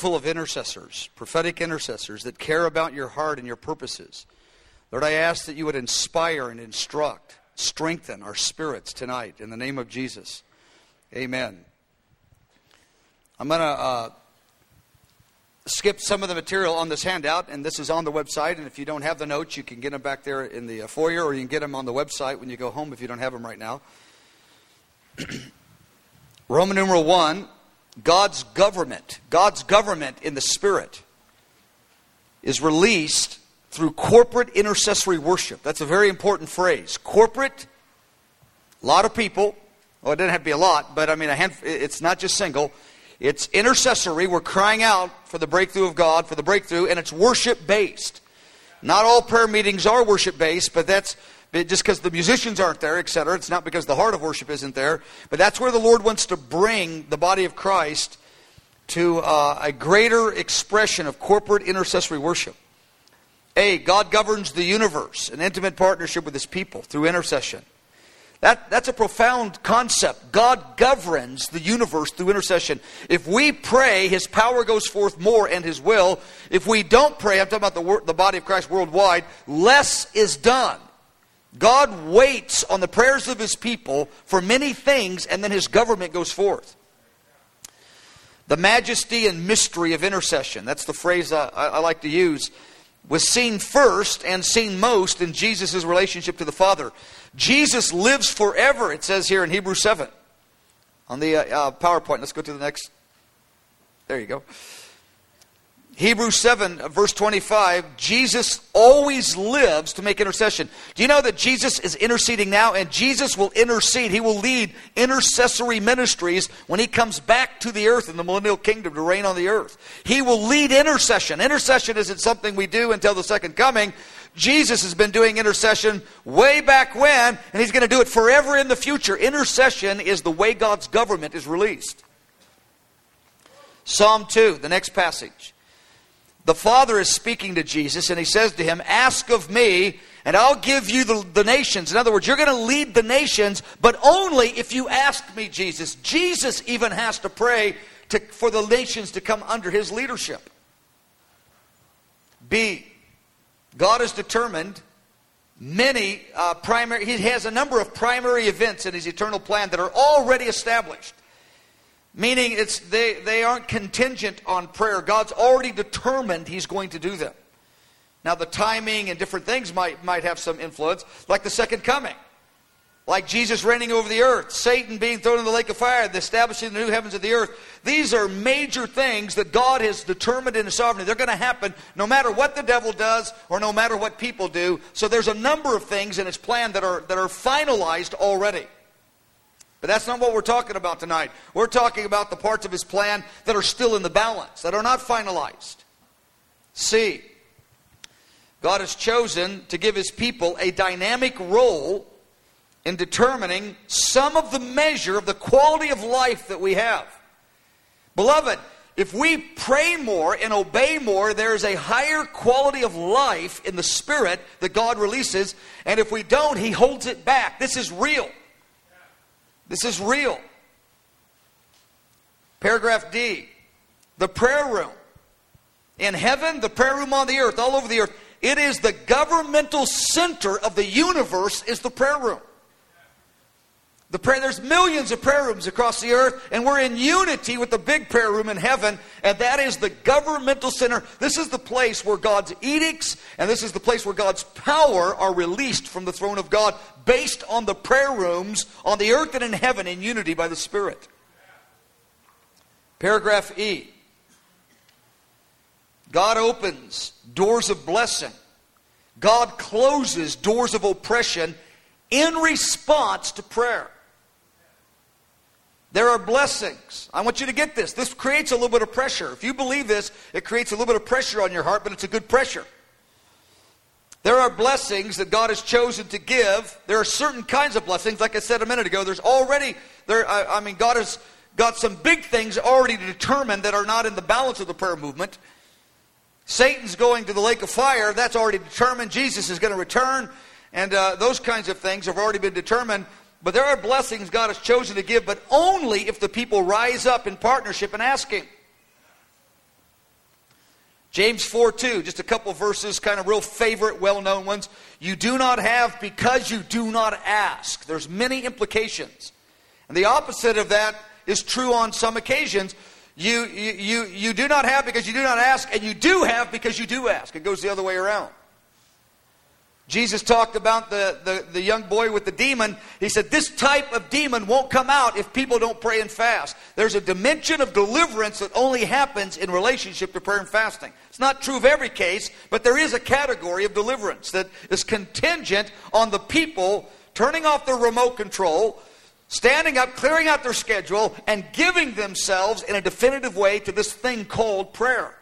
full of intercessors, prophetic intercessors that care about your heart and your purposes. Lord, I ask that you would inspire and instruct, strengthen our spirits tonight in the name of Jesus. Amen. I'm going to skip some of the material on this handout, and this is on the website. And if you don't have the notes, you can get them back there in the foyer, or you can get them on the website when you go home if you don't have them right now. Roman numeral 1, God's government in the Spirit is released through corporate intercessory worship. That's a very important phrase. Corporate, a lot of people. Well, it doesn't have to be a lot, but I mean, it's not just single. It's intercessory. We're crying out for the breakthrough of God, for the breakthrough, and it's worship-based. Not all prayer meetings are worship-based, but that's just because the musicians aren't there, etc. It's not because the heart of worship isn't there. But that's where the Lord wants to bring the body of Christ to a greater expression of corporate intercessory worship. God governs the universe, an intimate partnership with His people through intercession. That's a profound concept. God governs the universe through intercession. If we pray, His power goes forth more and His will. If we don't pray, I'm talking about the body of Christ worldwide, less is done. God waits on the prayers of His people for many things, and then His government goes forth. The majesty and mystery of intercession, that's the phrase I like to use, was seen first and seen most in Jesus' relationship to the Father. Jesus lives forever, it says here in Hebrews 7. On the PowerPoint, let's go to the next. There you go. Hebrews 7, verse 25, Jesus always lives to make intercession. Do you know that Jesus is interceding now? And Jesus will intercede. He will lead intercessory ministries when He comes back to the earth in the millennial kingdom to reign on the earth. He will lead intercession. Intercession isn't something we do until the second coming. Jesus has been doing intercession way back when, and He's going to do it forever in the future. Intercession is the way God's government is released. Psalm 2, the next passage. The Father is speaking to Jesus, and He says to Him, ask of me, and I'll give you the nations. In other words, you're going to lead the nations, but only if you ask me, Jesus. Jesus even has to pray for the nations to come under His leadership. B, God has determined He has a number of primary events in His eternal plan that are already established. Meaning they aren't contingent on prayer. God's already determined He's going to do them. Now the timing and different things might have some influence, like the second coming. Like Jesus reigning over the earth, Satan being thrown in the lake of fire, the establishing the new heavens of the earth. These are major things that God has determined in His sovereignty. They're going to happen no matter what the devil does or no matter what people do. So there's a number of things in His plan that are finalized already. But that's not what we're talking about tonight. We're talking about the parts of His plan that are still in the balance, that are not finalized. C, God has chosen to give His people a dynamic role in determining some of the measure of the quality of life that we have. Beloved, if we pray more and obey more, there is a higher quality of life in the Spirit that God releases. And if we don't, He holds it back. This is real. This is real. Paragraph D, the prayer room. In heaven, the prayer room on the earth, all over the earth. It is the governmental center of the universe is the prayer room. There's millions of prayer rooms across the earth, and we're in unity with the big prayer room in heaven, and that is the governmental center. This is the place where God's edicts, and this is the place where God's power are released from the throne of God, based on the prayer rooms on the earth and in heaven in unity by the Spirit. Paragraph E. God opens doors of blessing. God closes doors of oppression in response to prayer. There are blessings. I want you to get this. This creates a little bit of pressure. If you believe this, it creates a little bit of pressure on your heart, but it's a good pressure. There are blessings that God has chosen to give. There are certain kinds of blessings. Like I said a minute ago, God has got some big things already determined that are not in the balance of the prayer movement. Satan's going to the lake of fire. That's already determined. Jesus is going to return. And those kinds of things have already been determined. But there are blessings God has chosen to give, but only if the people rise up in partnership and ask Him. James 4:2, just a couple verses, kind of real favorite, well-known ones. You do not have because you do not ask. There's many implications. And the opposite of that is true on some occasions. You do not have because you do not ask, and you do have because you do ask. It goes the other way around. Jesus talked about the young boy with the demon. He said, this type of demon won't come out if people don't pray and fast. There's a dimension of deliverance that only happens in relationship to prayer and fasting. It's not true of every case, but there is a category of deliverance that is contingent on the people turning off their remote control, standing up, clearing out their schedule, and giving themselves in a definitive way to this thing called prayer.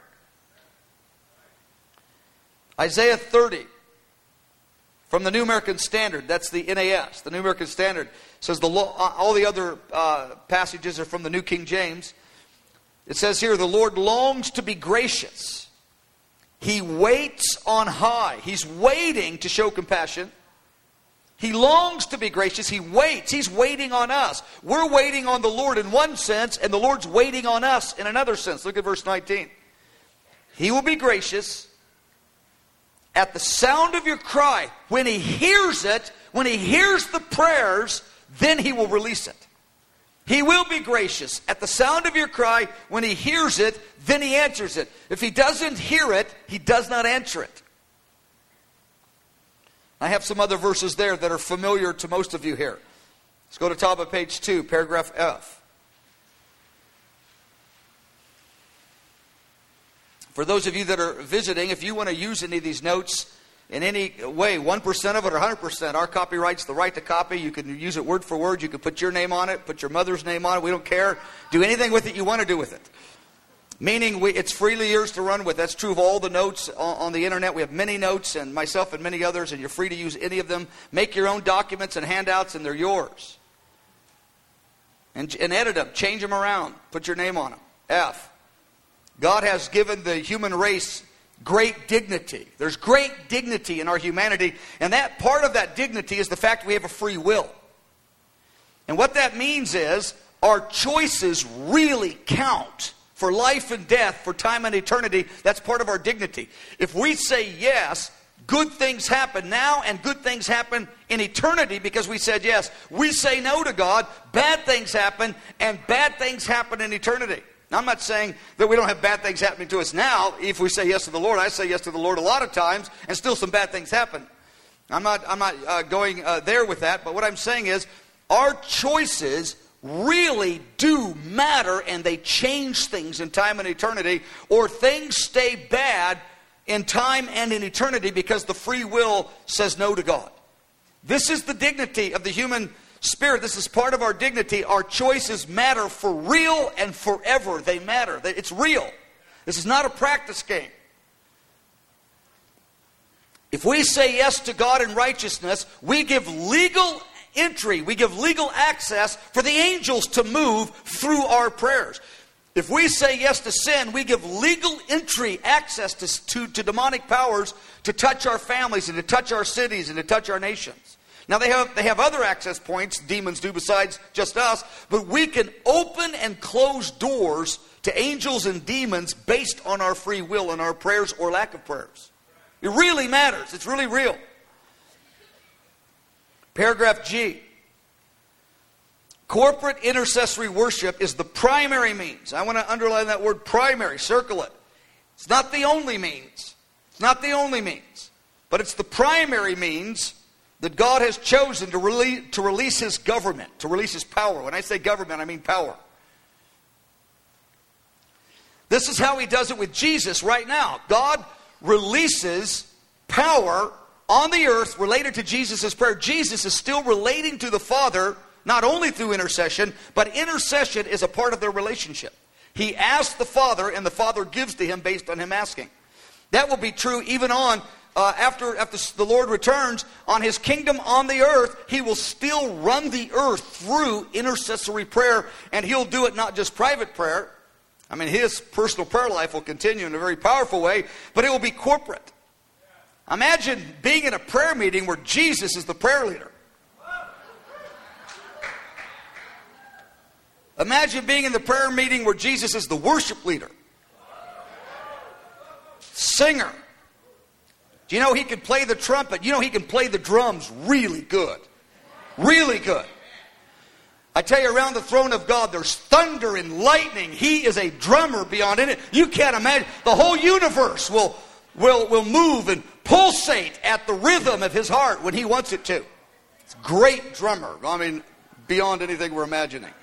Isaiah 30. From the New American Standard, that's the NAS. The New American Standard says all the other passages are from the New King James. It says here, the Lord longs to be gracious. He waits on high. He's waiting to show compassion. He longs to be gracious. He waits. He's waiting on us. We're waiting on the Lord in one sense, and the Lord's waiting on us in another sense. Look at verse 19. He will be gracious at the sound of your cry. When He hears it, when He hears the prayers, then He will release it. He will be gracious at the sound of your cry. When He hears it, then He answers it. If He doesn't hear it, He does not answer it. I have some other verses there that are familiar to most of you here. Let's go to top of page 2, paragraph F. For those of you that are visiting, if you want to use any of these notes in any way, 1% of it or 100%, our copyright's the right to copy. You can use it word for word. You can put your name on it, put your mother's name on it. We don't care. Do anything with it you want to do with it. Meaning it's freely yours to run with. That's true of all the notes on the internet. We have many notes, and myself and many others, and you're free to use any of them. Make your own documents and handouts, and they're yours. And edit them. Change them around. Put your name on them. F. God has given the human race great dignity. There's great dignity in our humanity, and that part of that dignity is the fact we have a free will. And what that means is our choices really count for life and death, for time and eternity. That's part of our dignity. If we say yes, good things happen now and good things happen in eternity because we said yes. We say no to God, bad things happen, and bad things happen in eternity. Now, I'm not saying that we don't have bad things happening to us now. If we say yes to the Lord, I say yes to the Lord a lot of times, and still some bad things happen. I'm not going there with that, but what I'm saying is our choices really do matter, and they change things in time and eternity, or things stay bad in time and in eternity because the free will says no to God. This is the dignity of the human spirit. This is part of our dignity. Our choices matter for real and forever. They matter. It's real. This is not a practice game. If we say yes to God in righteousness, we give legal entry. We give legal access for the angels to move through our prayers. If we say yes to sin, we give legal entry, access to demonic powers to touch our families and to touch our cities and to touch our nations. Now they have other access points, demons do besides just us, but we can open and close doors to angels and demons based on our free will and our prayers or lack of prayers. It really matters. It's really real. Paragraph G. Corporate intercessory worship is the primary means. I want to underline that word primary. Circle it. It's not the only means. It's not the only means. But it's the primary means that God has chosen to release His government, to release His power. When I say government, I mean power. This is how He does it with Jesus right now. God releases power on the earth related to Jesus' prayer. Jesus is still relating to the Father, not only through intercession, but intercession is a part of their relationship. He asks the Father, and the Father gives to Him based on Him asking. That will be true even on after the Lord returns on His kingdom on the earth. He will still run the earth through intercessory prayer, and He'll do it not just private prayer. I mean, His personal prayer life will continue in a very powerful way, but it will be corporate. Imagine being in a prayer meeting where Jesus is the prayer leader. Imagine being in the prayer meeting where Jesus is the worship leader. singer. Do you know he can play the trumpet? You know he can play the drums really good. Really good. I tell you, around the throne of God, there's thunder and lightning. He is a drummer beyond any. You can't imagine. The whole universe will move and pulsate at the rhythm of his heart when he wants it to. It's a great drummer. I mean, beyond anything we're imagining.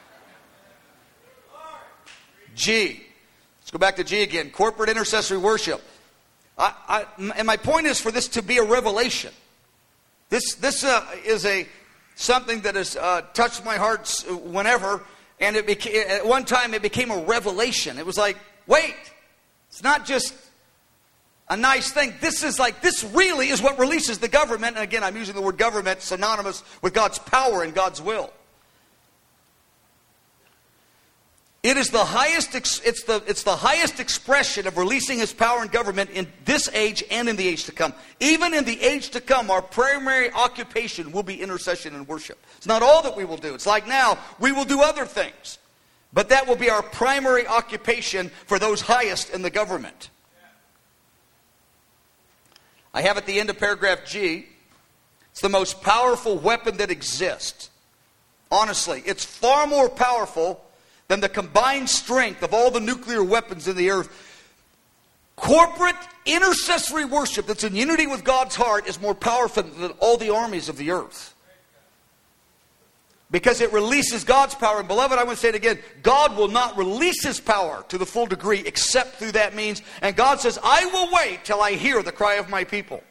G. Let's go back to G again. Corporate intercessory worship. And my point is for this to be a revelation. This is something that has touched my heart whenever, and at one time it became a revelation. It was like, wait, it's not just a nice thing. This really is what releases the government. And again, I'm using the word government synonymous with God's power and God's will. It is the highest. It's the highest expression of releasing His power and government in this age and in the age to come. Even in the age to come, our primary occupation will be intercession and worship. It's not all that we will do. It's like now we will do other things, but that will be our primary occupation for those highest in the government. I have at the end of paragraph G. It's the most powerful weapon that exists. Honestly, it's far more powerful than the combined strength of all the nuclear weapons in the earth. Corporate intercessory worship that's in unity with God's heart is more powerful than all the armies of the earth. Because it releases God's power. And beloved, I want to say it again. God will not release His power to the full degree except through that means. And God says, I will wait till I hear the cry of my people.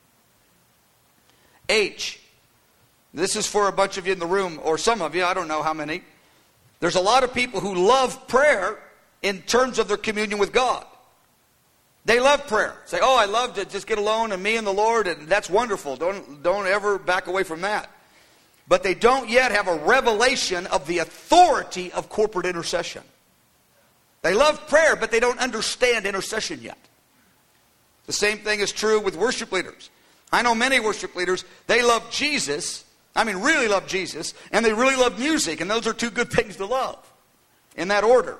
H. This is for a bunch of you in the room, or some of you, I don't know how many. There's a lot of people who love prayer in terms of their communion with God. They love prayer. Say, oh, I love to just get alone and me and the Lord, and that's wonderful. Don't ever back away from that. But they don't yet have a revelation of the authority of corporate intercession. They love prayer, but they don't understand intercession yet. The same thing is true with worship leaders. I know many worship leaders, they love Jesus. I mean, really love Jesus, and they really love music, and those are two good things to love, in that order.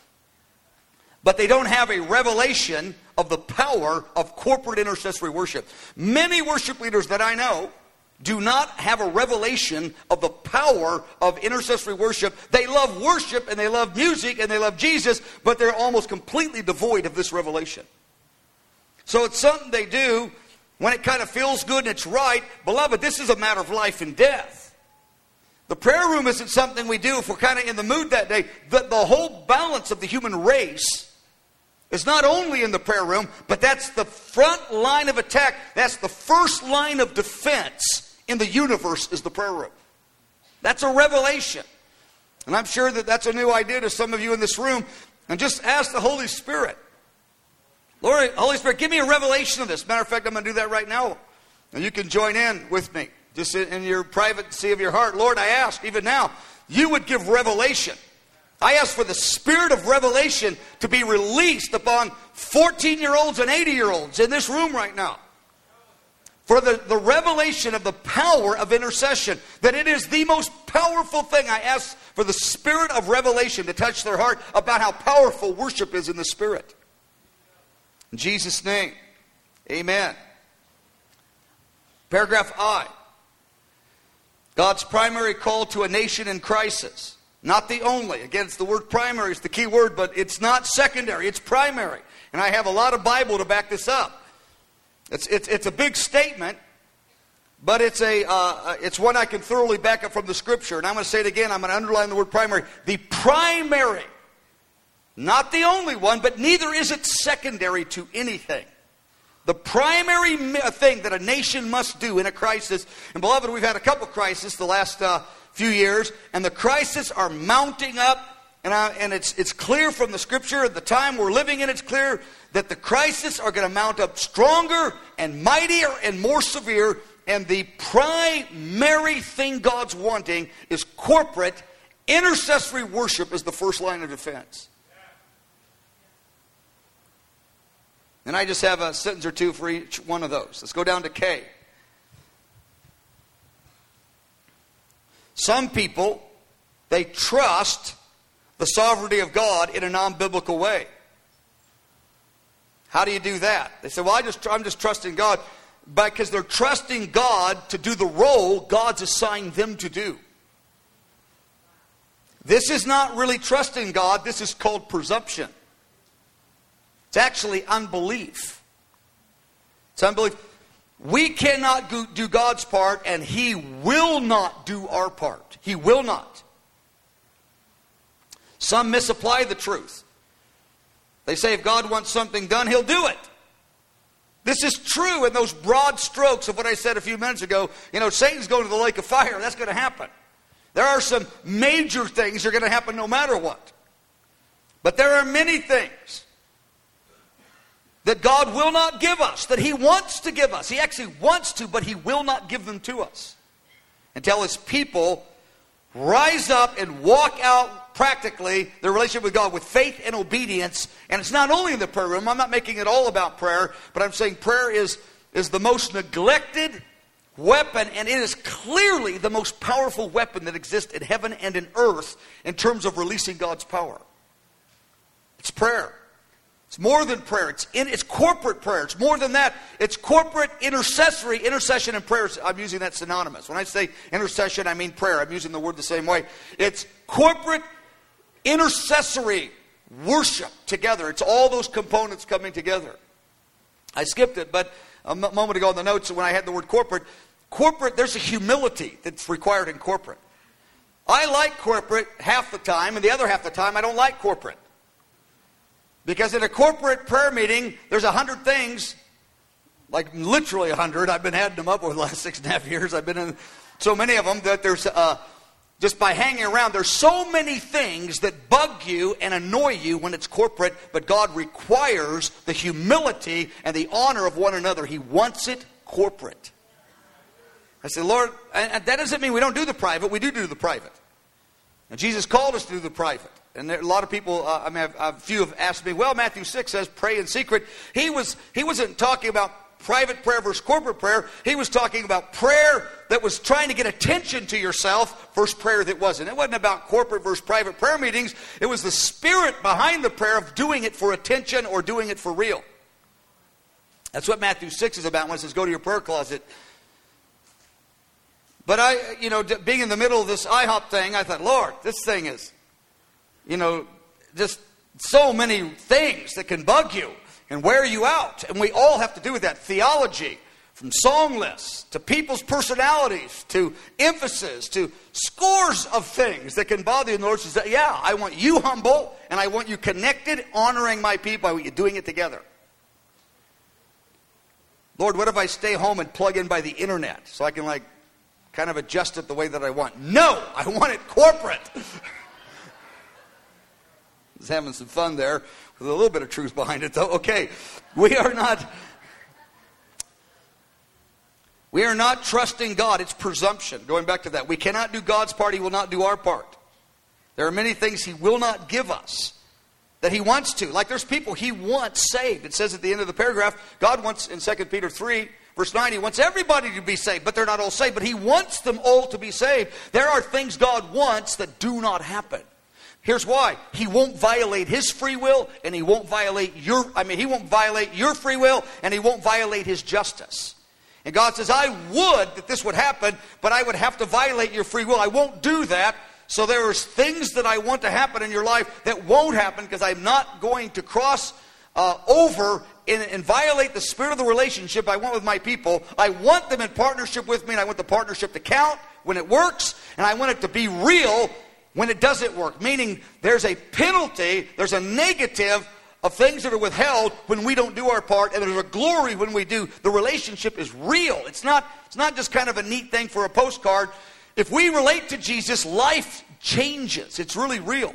But they don't have a revelation of the power of corporate intercessory worship. Many worship leaders that I know do not have a revelation of the power of intercessory worship. They love worship, and they love music, and they love Jesus, but they're almost completely devoid of this revelation. So it's something they do when it kind of feels good and it's right. Beloved, this is a matter of life and death. The prayer room isn't something we do if we're kind of in the mood that day. The whole balance of the human race is not only in the prayer room, but that's the front line of attack. That's the first line of defense in the universe is the prayer room. That's a revelation. And I'm sure that that's a new idea to some of you in this room. And just ask the Holy Spirit. Lord, Holy Spirit, give me a revelation of this. Matter of fact, I'm going to do that right now. And you can join in with me. Just in your privacy of your heart. Lord, I ask, even now, you would give revelation. I ask for the spirit of revelation to be released upon 14-year-olds and 80-year-olds in this room right now. For the revelation of the power of intercession. That it is the most powerful thing. I ask for the spirit of revelation to touch their heart about how powerful worship is in the Spirit. In Jesus' name, amen. Paragraph I. God's primary call to a nation in crisis. Not the only. Again, it's the word primary. It's the key word, but it's not secondary. It's primary. And I have a lot of Bible to back this up. It's a big statement, but it's one I can thoroughly back up from the Scripture. And I'm going to say it again. I'm going to underline the word primary. The primary. Not the only one, but neither is it secondary to anything. The primary thing that a nation must do in a crisis, and beloved, we've had a couple crises the last few years, and the crises are mounting up, and it's clear from the Scripture, at the time we're living in, it's clear that the crises are going to mount up stronger and mightier and more severe, and the primary thing God's wanting is corporate intercessory worship as the first line of defense. And I just have a sentence or two for each one of those. Let's go down to K. Some people, they trust the sovereignty of God in a non-biblical way. How do you do that? They say, well, I'm just trusting God. Because they're trusting God to do the role God's assigned them to do. This is not really trusting God. This is called presumption. It's actually unbelief. It's unbelief. We cannot do God's part, and He will not do our part. He will not. Some misapply the truth. They say if God wants something done, He'll do it. This is true in those broad strokes of what I said a few minutes ago. Satan's going to the lake of fire. That's going to happen. There are some major things that are going to happen no matter what. But there are many things that God will not give us, that He wants to give us. He actually wants to, but He will not give them to us until His people rise up and walk out practically their relationship with God with faith and obedience. And it's not only in the prayer room. I'm not making it all about prayer, but I'm saying prayer is the most neglected weapon, and it is clearly the most powerful weapon that exists in heaven and in earth in terms of releasing God's power. It's prayer. It's more than prayer. It's corporate prayer. It's more than that. It's corporate intercession and prayer. I'm using that synonymous. When I say intercession, I mean prayer. I'm using the word the same way. It's corporate intercessory worship together. It's all those components coming together. I skipped it, but a moment ago in the notes when I had the word corporate, there's a humility that's required in corporate. I like corporate half the time, and the other half the time I don't like corporate. Because in a corporate prayer meeting, there's 100 things, like literally 100. I've been adding them up over the last 6.5 years. I've been in so many of them that there's, just by hanging around, there's so many things that bug you and annoy you when it's corporate. But God requires the humility and the honor of one another. He wants it corporate. I said, Lord, and that doesn't mean we don't do the private. We do the private. And Jesus called us to do the private. And there, a lot of people, a few have asked me, well, Matthew 6 says pray in secret. He wasn't talking about private prayer versus corporate prayer. He was talking about prayer that was trying to get attention to yourself versus prayer that wasn't. It wasn't about corporate versus private prayer meetings. It was the spirit behind the prayer of doing it for attention or doing it for real. That's what Matthew 6 is about when it says go to your prayer closet. But being in the middle of this IHOP thing, I thought, Lord, this thing is, just so many things that can bug you and wear you out. And we all have to do with that. Theology, from song lists, to people's personalities, to emphasis, to scores of things that can bother you. And the Lord says, yeah, I want you humble, and I want you connected, honoring my people. I want you doing it together. Lord, what if I stay home and plug in by the internet so I can kind of adjust it the way that I want? No, I want it corporate. I was having some fun there with a little bit of truth behind it, though. Okay, we are not trusting God. It's presumption. Going back to that, we cannot do God's part. He will not do our part. There are many things He will not give us that He wants to. Like there's people He wants saved. It says at the end of the paragraph, God wants, in 2 Peter 3, verse 9, He wants everybody to be saved, but they're not all saved. But He wants them all to be saved. There are things God wants that do not happen. Here's why. He won't violate His free will, and He won't violate He won't violate your free will, and He won't violate His justice. And God says, I would that this would happen, but I would have to violate your free will. I won't do that. So there are things that I want to happen in your life that won't happen because I'm not going to cross over and violate the spirit of the relationship I want with my people. I want them in partnership with me, and I want the partnership to count when it works, and I want it to be real when it doesn't work. Meaning there's a penalty, there's a negative of things that are withheld when we don't do our part, and there's a glory when we do. The relationship is real. It's not just kind of a neat thing for a postcard. If we relate to Jesus, life changes. It's really real.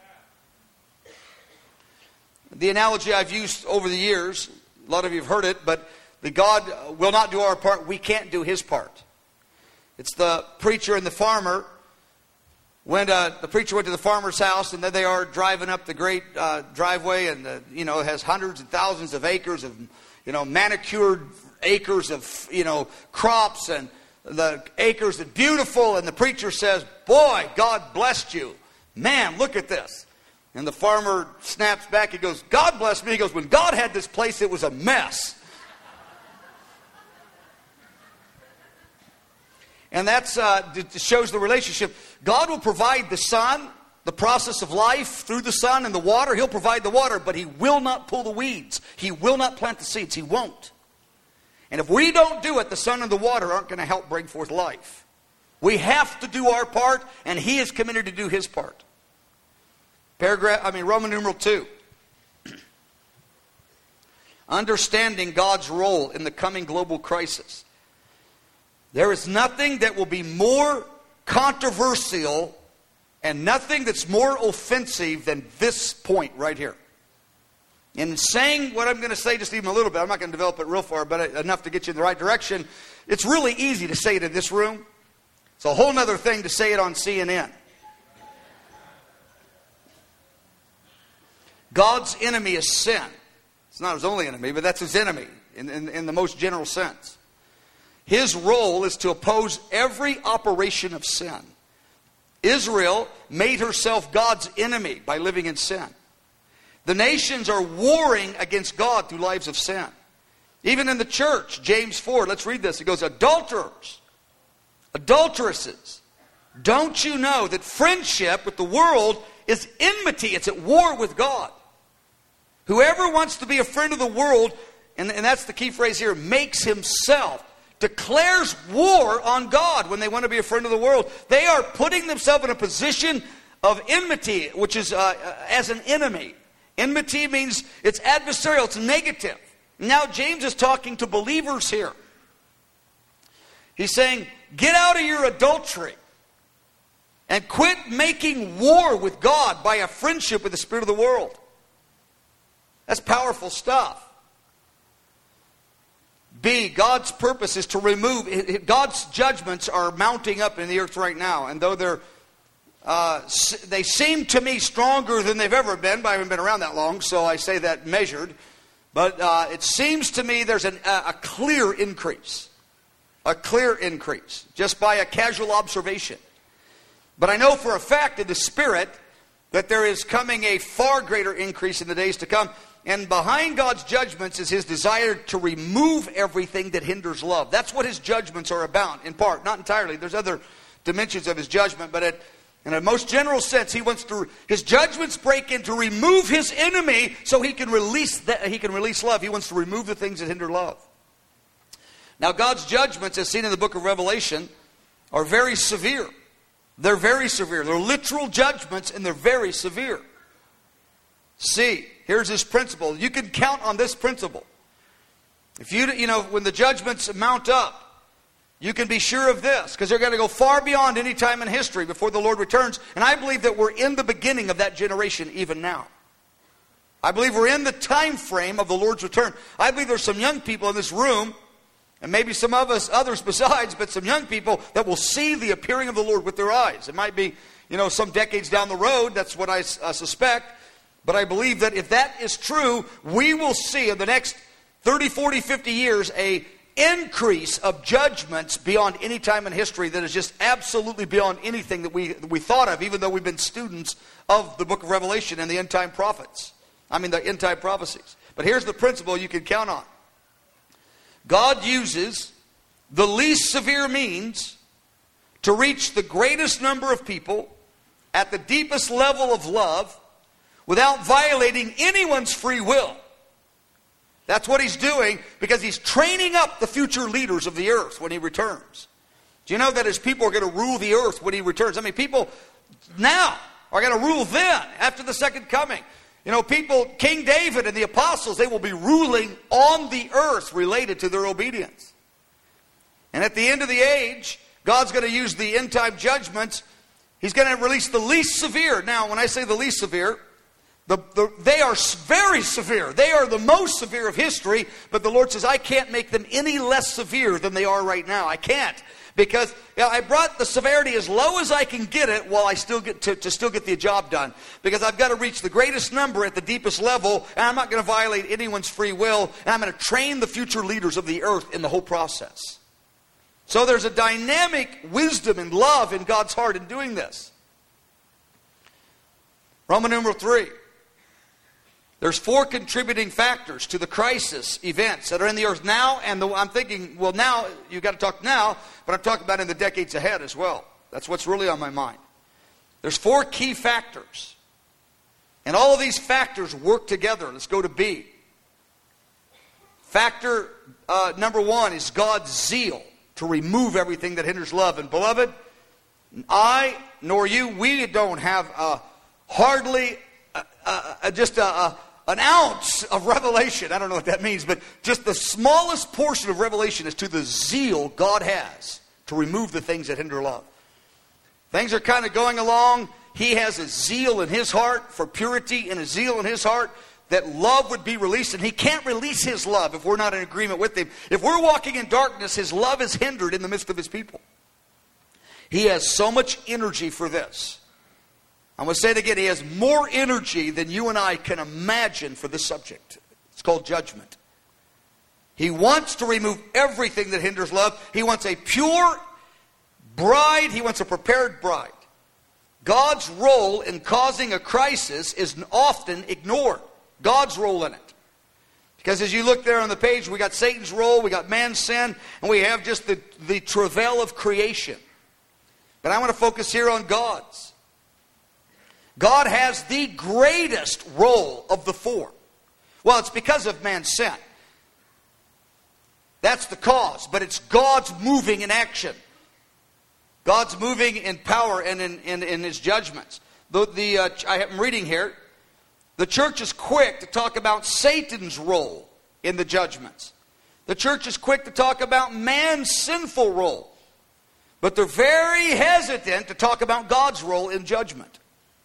The analogy I've used over the years, a lot of you have heard it, but the God will not do our part, we can't do His part. It's the preacher and the farmer. When the preacher went to the farmer's house, and there they are driving up the great driveway, and it has hundreds and thousands of acres of manicured acres of crops, and the acres are beautiful. And the preacher says, "Boy, God blessed you, man! Look at this. And the farmer snaps back. He goes, God bless me. He goes, when God had this place, it was a mess. And that shows the relationship. God will provide the sun, the process of life through the sun and the water. He'll provide the water, but He will not pull the weeds. He will not plant the seeds. He won't. And if we don't do it, the sun and the water aren't going to help bring forth life. We have to do our part, and He is committed to do His part. Roman numeral 2. Understanding God's role in the coming global crisis. There is nothing that will be more controversial and nothing that's more offensive than this point right here. In saying what I'm going to say just even a little bit, I'm not going to develop it real far, but enough to get you in the right direction. It's really easy to say it in this room. It's a whole other thing to say it on CNN. God's enemy is sin. It's not His only enemy, but that's His enemy in the most general sense. His role is to oppose every operation of sin. Israel made herself God's enemy by living in sin. The nations are warring against God through lives of sin. Even in the church, James 4, let's read this. It goes, adulterers, adulteresses, don't you know that friendship with the world is enmity? It's at war with God. Whoever wants to be a friend of the world, and that's the key phrase here, makes himself, declares war on God when they want to be a friend of the world. They are putting themselves in a position of enmity, which is as an enemy. Enmity means it's adversarial, it's negative. Now James is talking to believers here. He's saying, get out of your adultery and quit making war with God by a friendship with the spirit of the world. That's powerful stuff. B, God's purpose is to remove, God's judgments are mounting up in the earth right now. And though they seem to me stronger than they've ever been, but I haven't been around that long, so I say that measured. But it seems to me there's a clear increase. A clear increase, just by a casual observation. But I know for a fact in the Spirit that there is coming a far greater increase in the days to come. And behind God's judgments is His desire to remove everything that hinders love. That's what His judgments are about, in part. Not entirely. There's other dimensions of His judgment. But in a most general sense, His judgments break in to remove His enemy so He can release love. He wants to remove the things that hinder love. Now, God's judgments, as seen in the book of Revelation, are very severe. They're very severe. They're literal judgments, and they're very severe. See, here's this principle. You can count on this principle. If when the judgments mount up, you can be sure of this, because they're going to go far beyond any time in history before the Lord returns. And I believe that we're in the beginning of that generation even now. I believe we're in the time frame of the Lord's return. I believe there's some young people in this room, and maybe some of us, others besides, but some young people that will see the appearing of the Lord with their eyes. It might be, some decades down the road. That's what I suspect. But I believe that if that is true, we will see in the next 30, 40, 50 years an increase of judgments beyond any time in history that is just absolutely beyond anything that we thought of, even though we've been students of the book of Revelation and the end-time prophets. The end-time prophecies. But here's the principle you can count on. God uses the least severe means to reach the greatest number of people at the deepest level of love without violating anyone's free will. That's what He's doing, because He's training up the future leaders of the earth when He returns. Do you know that His people are going to rule the earth when He returns? People now are going to rule then, after the second coming. King David and the apostles, they will be ruling on the earth related to their obedience. And at the end of the age, God's going to use the end-time judgments. He's going to release the least severe. Now, when I say the least severe, they are very severe. They are the most severe of history, but the Lord says, I can't make them any less severe than they are right now. I can't. Because I brought the severity as low as I can get it while I still get to still get the job done. Because I've got to reach the greatest number at the deepest level, and I'm not going to violate anyone's free will, and I'm going to train the future leaders of the earth in the whole process. So there's a dynamic wisdom and love in God's heart in doing this. Roman numeral 3. There's 4 contributing factors to the crisis events that are in the earth now, and I'm thinking, well, now, you've got to talk now, but I'm talking about in the decades ahead as well. That's what's really on my mind. There's 4 key factors. And all of these factors work together. Let's go to B. Factor number 1 is God's zeal to remove everything that hinders love. And beloved, I nor you, we don't have hardly just an ounce of revelation. I don't know what that means, but just the smallest portion of revelation as to the zeal God has to remove the things that hinder love. Things are kind of going along. He has a zeal in his heart for purity and a zeal in his heart that love would be released. And he can't release his love if we're not in agreement with him. If we're walking in darkness, his love is hindered in the midst of his people. He has so much energy for this. I'm going to say it again. He has more energy than you and I can imagine for this subject. It's called judgment. He wants to remove everything that hinders love. He wants a pure bride. He wants a prepared bride. God's role in causing a crisis is often ignored. God's role in it. Because as you look there on the page, we got Satan's role, we got man's sin, and we have just the travail of creation. But I want to focus here on God's. God has the greatest role of the 4. Well, it's because of man's sin. That's the cause, but it's God's moving in action. God's moving in power and in his judgments. I'm reading here. The church is quick to talk about Satan's role in the judgments. The church is quick to talk about man's sinful role. But they're very hesitant to talk about God's role in judgment.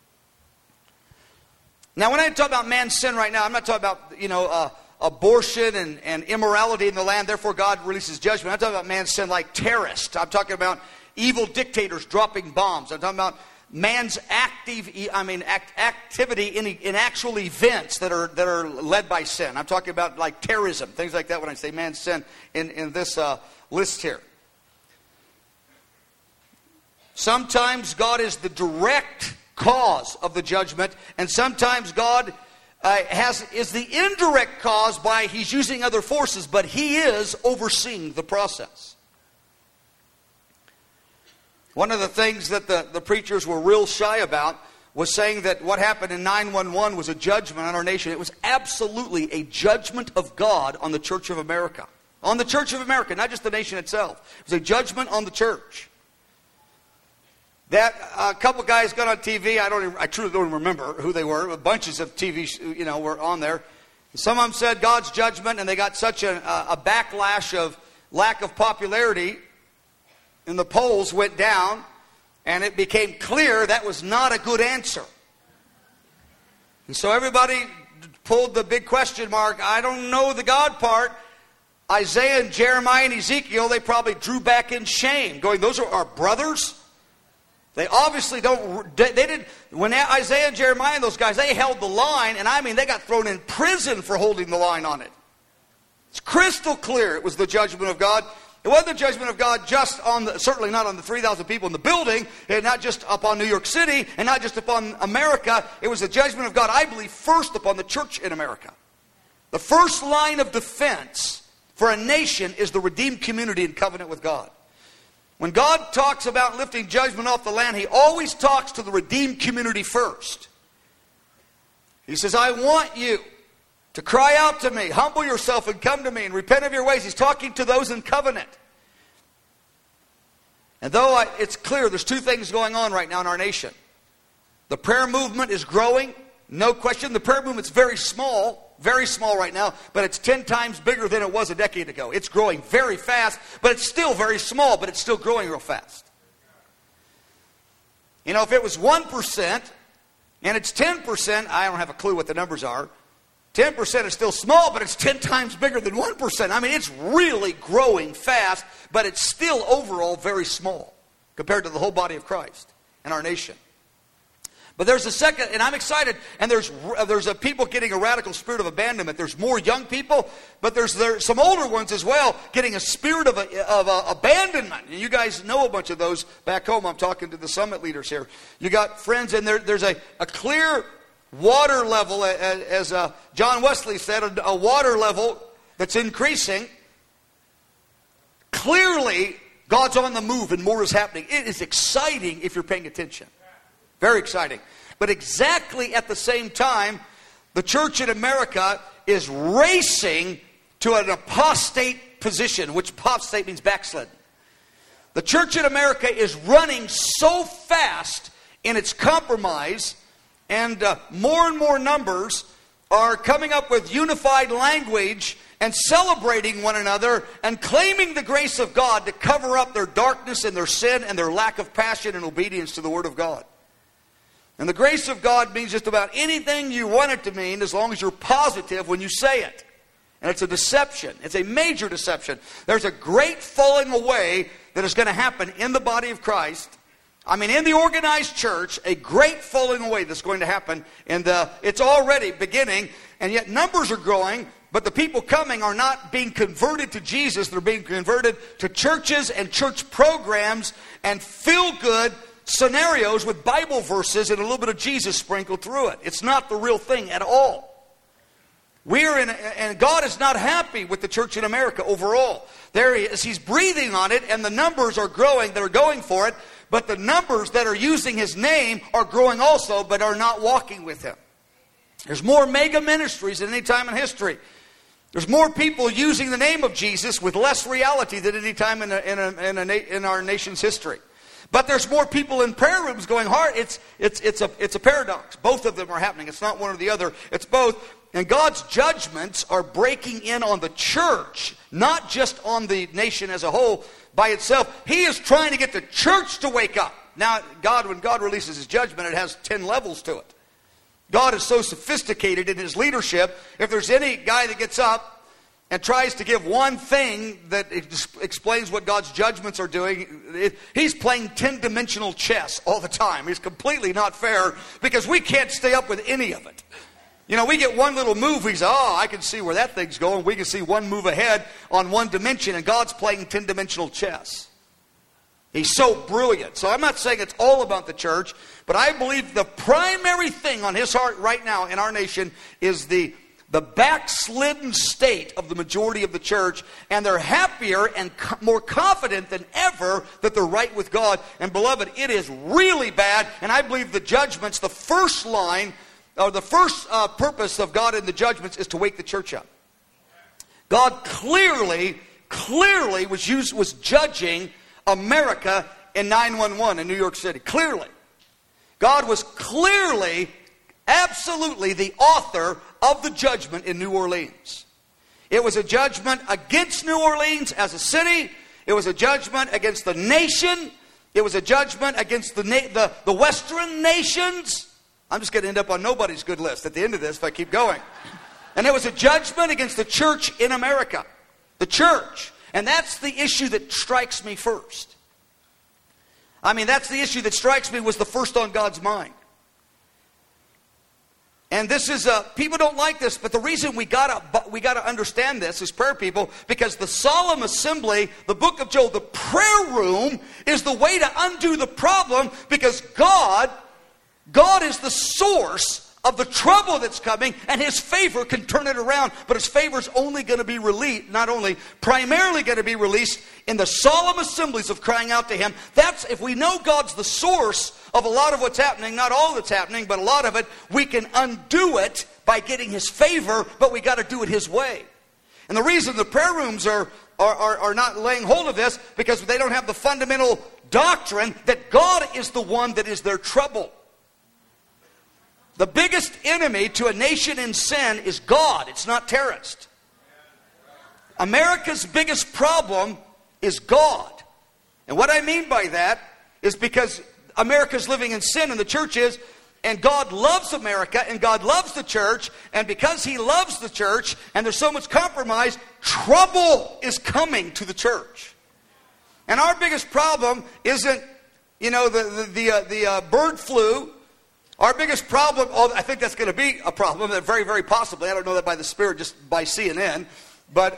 Now, when I talk about man's sin right now, I'm not talking about, abortion and immorality in the land, therefore God releases judgment. I'm talking about man's sin like terrorists. I'm talking about evil dictators dropping bombs. I'm talking about man's activity in actual events that are led by sin. I'm talking about like terrorism, things like that when I say man's sin in this list here. Sometimes God is the direct cause of the judgment, and sometimes God is the indirect cause by he's using other forces, but he is overseeing the process. One of the things that the preachers were real shy about was saying that what happened in 9/11 was a judgment on our nation. It was absolutely a judgment of God on the Church of America. On the Church of America, not just the nation itself. It was a judgment on the church. That a couple guys got on TV. I truly don't remember who they were. Bunches of TV, were on there. Some of them said God's judgment, and they got such a backlash of lack of popularity, and the polls went down, and it became clear that was not a good answer. And so everybody pulled the big question mark. I don't know the God part. Isaiah and Jeremiah and Ezekiel, they probably drew back in shame, going, those are our brothers? They obviously don't, they didn't, when Isaiah and Jeremiah and those guys, they held the line, and they got thrown in prison for holding the line on it. It's crystal clear it was the judgment of God. It wasn't the judgment of God just certainly not on the 3,000 people in the building, and not just upon New York City, and not just upon America. It was the judgment of God, I believe, first upon the church in America. The first line of defense for a nation is the redeemed community in covenant with God. When God talks about lifting judgment off the land, he always talks to the redeemed community first. He says, I want you to cry out to me, humble yourself and come to me and repent of your ways. He's talking to those in covenant. And though it's clear there's 2 things going on right now in our nation. The prayer movement is growing, no question. The prayer movement's very small right now, but it's 10 times bigger than it was a decade ago. It's growing very fast, but it's still very small, but it's still growing real fast. If it was 1% and it's 10%, I don't have a clue what the numbers are. 10% is still small, but it's 10 times bigger than 1%. It's really growing fast, but it's still overall very small compared to the whole body of Christ and our nation. But there's a second, and I'm excited, and there's people getting a radical spirit of abandonment. There's more young people, but there's some older ones as well getting a spirit of abandonment. And you guys know a bunch of those back home. I'm talking to the summit leaders here. You got friends, and there's a clear water level, as John Wesley said, a water level that's increasing. Clearly, God's on the move and more is happening. It is exciting if you're paying attention. Very exciting. But exactly at the same time, the church in America is racing to an apostate position, which apostate means backslidden. The church in America is running so fast in its compromise, and more and more numbers are coming up with unified language and celebrating one another and claiming the grace of God to cover up their darkness and their sin and their lack of passion and obedience to the Word of God. And the grace of God means just about anything you want it to mean as long as you're positive when you say it. And it's a deception. It's a major deception. There's a great falling away that is going to happen in the body of Christ. I mean, in the organized church, a great falling away that's going to happen. And it's already beginning, and yet numbers are growing, but the people coming are not being converted to Jesus. They're being converted to churches and church programs and feel-good scenarios with Bible verses and a little bit of Jesus sprinkled through it. It's not the real thing at all. And God is not happy with the church in America overall. There He is. He's breathing on it, and the numbers are growing. They're going for it. But the numbers that are using His name are growing also, but are not walking with Him. There's more mega ministries than any time in history. There's more people using the name of Jesus with less reality than any time in our nation's history. But there's more people in prayer rooms going hard. It's a paradox. Both of them are happening. It's not one or the other. It's both. And God's judgments are breaking in on the church, not just on the nation as a whole by itself. He is trying to get the church to wake up. Now, when God releases His judgment, it has 10 levels to it. God is so sophisticated in His leadership, if there's any guy that gets up and tries to give one thing that explains what God's judgments are doing, he's playing 10-dimensional chess all the time. He's completely not fair because we can't stay up with any of it. You know, we get one little move, we say, I can see where that thing's going. We can see one move ahead on one dimension, and God's playing 10-dimensional chess. He's so brilliant. So I'm not saying it's all about the church, but I believe the primary thing on His heart right now in our nation is the backslidden state of the majority of the church, and they're happier and more confident than ever that they're right with God. And beloved, it is really bad, and I believe the judgments, the first line, or the first purpose of God in the judgments is to wake the church up. God clearly was judging America in 9/11 in New York City. Clearly. God was clearly, absolutely the author of the judgment in New Orleans. It was a judgment against New Orleans as a city. It was a judgment against the nation. It was a judgment against the Western nations. I'm just going to end up on nobody's good list at the end of this if I keep going. And it was a judgment against the church in America. The church. And that's the issue that strikes me first. I mean, that's the issue that strikes me, was the first on God's mind. And this is, people don't like this, but the reason we gotta understand this as prayer people, because the solemn assembly, the book of Joel, the prayer room is the way to undo the problem, because God is the source of the trouble that's coming, and His favor can turn it around. But His favor is only going to be released, primarily going to be released in the solemn assemblies of crying out to Him. That's, if we know God's the source of a lot of what's happening, not all that's happening, but a lot of it, we can undo it by getting His favor, but we got to do it His way. And the reason the prayer rooms are not laying hold of this, because they don't have the fundamental doctrine that God is the one that is their trouble. The biggest enemy to a nation in sin is God. It's not terrorists. America's biggest problem is God. And what I mean by that is because America's living in sin and the church is, and God loves America and God loves the church, and because He loves the church and there's so much compromise, trouble is coming to the church. And our biggest problem isn't, the bird flu Our biggest problem, I think that's going to be a problem, very, very possibly. I don't know that by the Spirit, just by CNN. But,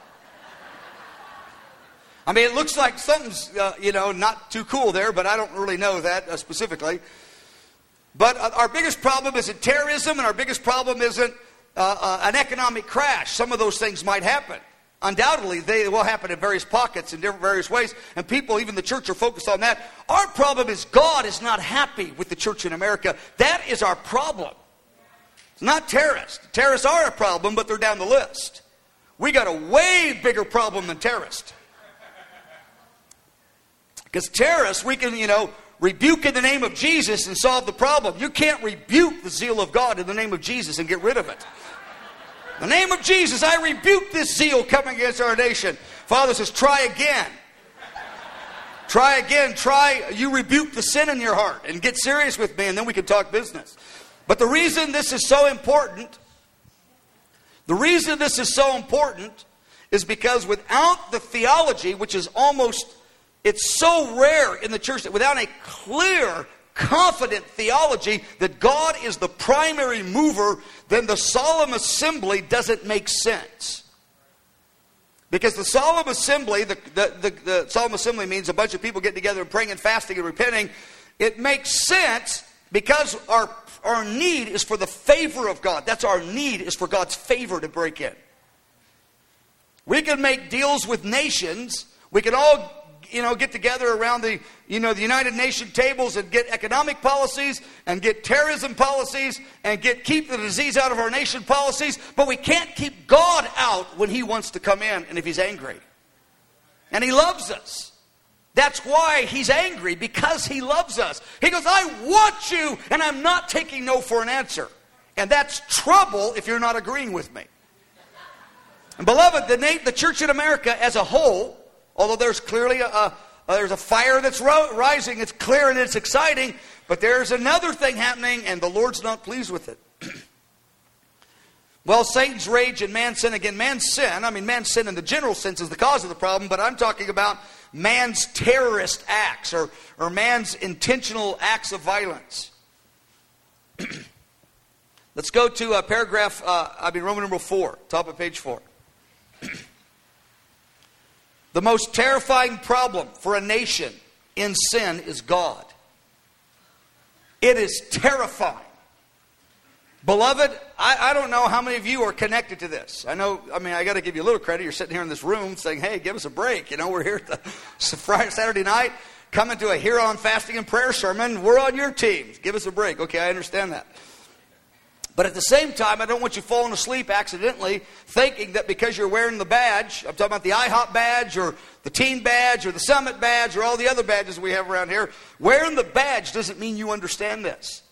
I mean, it looks like something's, not too cool there, but I don't really know that specifically. But our biggest problem isn't terrorism, and our biggest problem isn't an economic crash. Some of those things might happen. Undoubtedly, they will happen in various pockets in different various ways, and people, even the church, are focused on that. Our problem is God is not happy with the church in America. That is our problem. It's not terrorists. Terrorists are a problem, but they're down the list. We got a way bigger problem than terrorists. Because terrorists, we can, rebuke in the name of Jesus and solve the problem. You can't rebuke the zeal of God in the name of Jesus and get rid of it. In the name of Jesus, I rebuke this zeal coming against our nation. Father says, try again. Try again. You rebuke the sin in your heart and get serious with me, and then we can talk business. But the reason this is so important, is because without the theology, which is it's so rare in the church that without a clear, confident theology that God is the primary mover, then the solemn assembly doesn't make sense. Because the solemn assembly, the solemn assembly means a bunch of people getting together and praying and fasting and repenting. It makes sense because our need is for the favor of God. That's our need, is for God's favor to break in. We can make deals with nations. We can all get together around the United Nations tables and get economic policies and get terrorism policies and keep the disease out of our nation policies, but we can't keep God out when He wants to come in and if He's angry. And He loves us. That's why He's angry, because He loves us. He goes, I want you, and I'm not taking no for an answer. And that's trouble if you're not agreeing with me. And beloved, the church in America as a whole, although there's clearly there's a fire that's rising, it's clear and it's exciting, but there's another thing happening, and the Lord's not pleased with it. Well, Satan's rage and man's sin. Again, man's sin in the general sense is the cause of the problem, but I'm talking about man's terrorist acts or man's intentional acts of violence. Let's go to Roman numeral 4, top of page 4. The most terrifying problem for a nation in sin is God. It is terrifying. Beloved, I don't know how many of you are connected to this. I got to give you a little credit. You're sitting here in this room saying, hey, give us a break. We're here at Saturday night, coming to a Huron fasting and prayer sermon. We're on your team. Give us a break. Okay, I understand that. But at the same time, I don't want you falling asleep accidentally thinking that because you're wearing the badge, I'm talking about the IHOP badge or the teen badge or the summit badge or all the other badges we have around here, wearing the badge doesn't mean you understand this.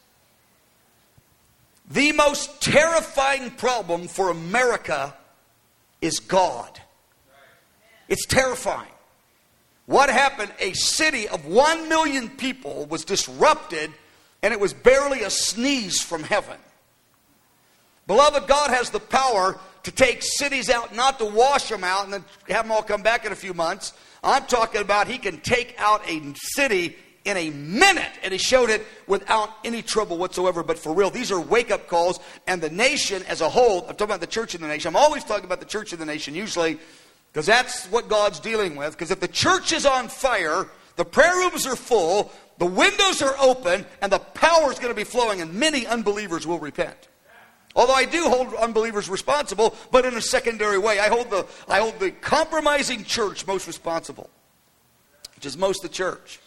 The most terrifying problem for America is God. It's terrifying. What happened? A city of 1 million people was disrupted, and it was barely a sneeze from heaven. Beloved, God has the power to take cities out, not to wash them out and then have them all come back in a few months. I'm talking about He can take out a city in a minute, and He showed it without any trouble whatsoever. But for real, these are wake-up calls, and the nation as a whole, I'm talking about the church in the nation. I'm always talking about the church in the nation, usually, because that's what God's dealing with. Because if the church is on fire, the prayer rooms are full, the windows are open, and the power is going to be flowing, and many unbelievers will repent. Although I do hold unbelievers responsible, but in a secondary way. I hold the compromising church most responsible, which is most of the church.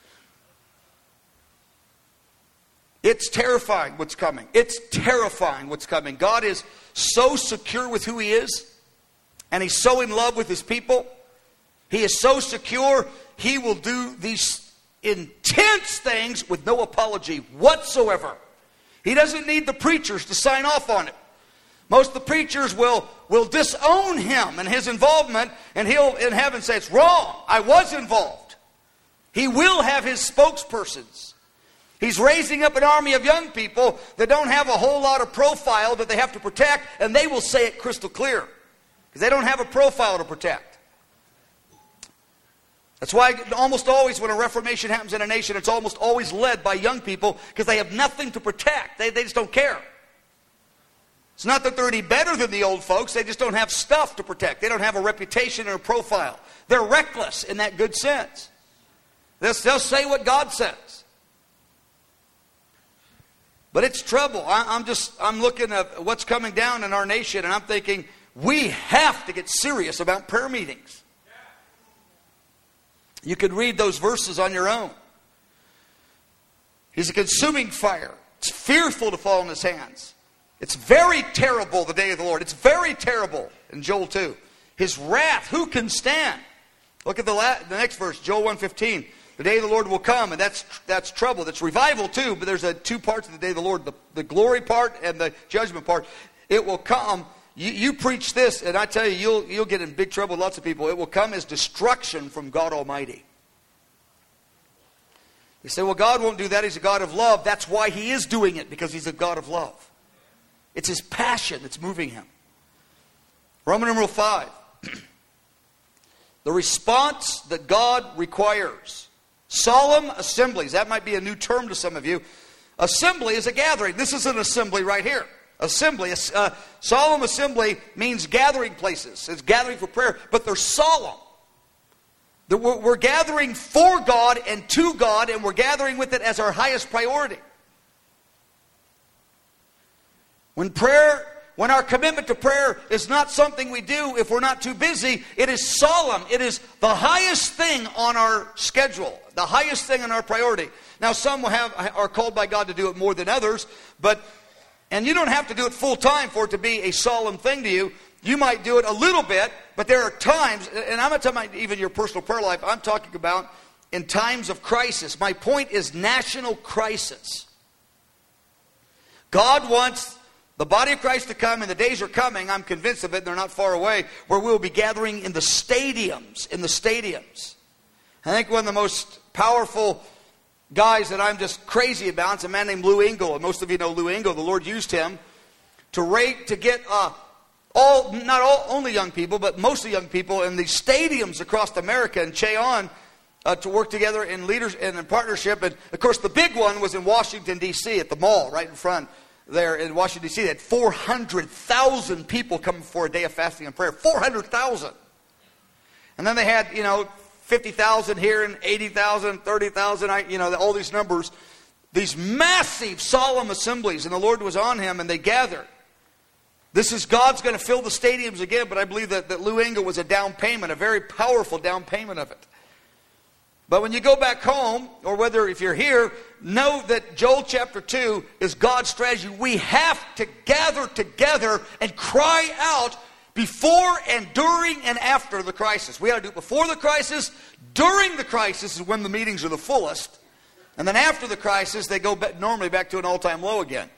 It's terrifying what's coming. It's terrifying what's coming. God is so secure with who He is, and He's so in love with His people. He is so secure, He will do these intense things with no apology whatsoever. He doesn't need the preachers to sign off on it. Most of the preachers will disown Him and His involvement, and He'll in heaven say, it's wrong. I was involved. He will have His spokespersons. He's raising up an army of young people that don't have a whole lot of profile that they have to protect, and they will say it crystal clear because they don't have a profile to protect. That's why almost always when a reformation happens in a nation, it's almost always led by young people because they have nothing to protect. They just don't care. It's not that they're any better than the old folks. They just don't have stuff to protect. They don't have a reputation or a profile. They're reckless in that good sense. They'll say what God says. But it's trouble. I'm looking at what's coming down in our nation, and I'm thinking, we have to get serious about prayer meetings. You could read those verses on your own. He's a consuming fire. It's fearful to fall in his hands. It's very terrible, the day of the Lord. It's very terrible in Joel 2. His wrath, who can stand? Look at the next verse, Joel 1:15. The day of the Lord will come, and that's trouble. That's revival too, but there's two parts of the day of the Lord, the glory part and the judgment part. It will come. You preach this, and I tell you, you'll get in big trouble with lots of people. It will come as destruction from God Almighty. You say, well, God won't do that. He's a God of love. That's why He is doing it, because He's a God of love. It's His passion that's moving Him. Roman numeral 5. The response that God requires. Solemn assemblies. That might be a new term to some of you. Assembly is a gathering. This is an assembly right here. Assembly. Solemn assembly means gathering places. It's gathering for prayer. But they're solemn. We're gathering for God and to God, and we're gathering with it as our highest priority. When our commitment to prayer is not something we do if we're not too busy, it is solemn. It is the highest thing on our schedule, the highest thing on our priority. Now, some are called by God to do it more than others, and you don't have to do it full time for it to be a solemn thing to you. You might do it a little bit, but there are times, and I'm not talking about even your personal prayer life, I'm talking about in times of crisis. My point is national crisis. God wants the body of Christ to come, and the days are coming, I'm convinced of it, and they're not far away, where we'll be gathering in the stadiums. I think one of the most powerful guys that I'm just crazy about is a man named Lou Engle. And most of you know Lou Engle. The Lord used him to get not only young people, but mostly young people in these stadiums across America and Cheon to work together in leaders and in partnership. And of course, the big one was in Washington, D.C. at the mall right in front there in Washington, D.C. They had 400,000 people coming for a day of fasting and prayer. 400,000. And then they had, 50,000 here and 80,000, 30,000, all these numbers. These massive solemn assemblies. And the Lord was on him and they gathered. God's going to fill the stadiums again, but I believe that Lou Engle was a down payment, a very powerful down payment of it. But when you go back home, or if you're here, know that Joel chapter 2 is God's strategy. We have to gather together and cry out before and during and after the crisis. We got to do it before the crisis. During the crisis is when the meetings are the fullest. And then after the crisis, they go normally back to an all-time low again.